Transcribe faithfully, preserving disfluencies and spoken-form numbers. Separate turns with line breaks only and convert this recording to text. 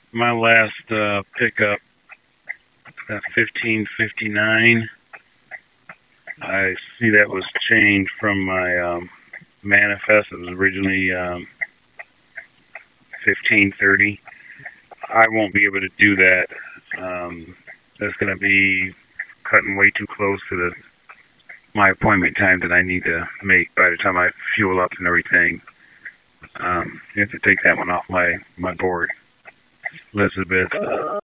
My last uh, pickup, that fifteen fifty-nine, I see that was changed from my um, manifest. It was originally um, fifteen thirty. I won't be able to do that. Um, that's going to be cutting way too close to the my appointment time that I need to make by the time I fuel up and everything. Um, you have to take that one off my my board, Elizabeth.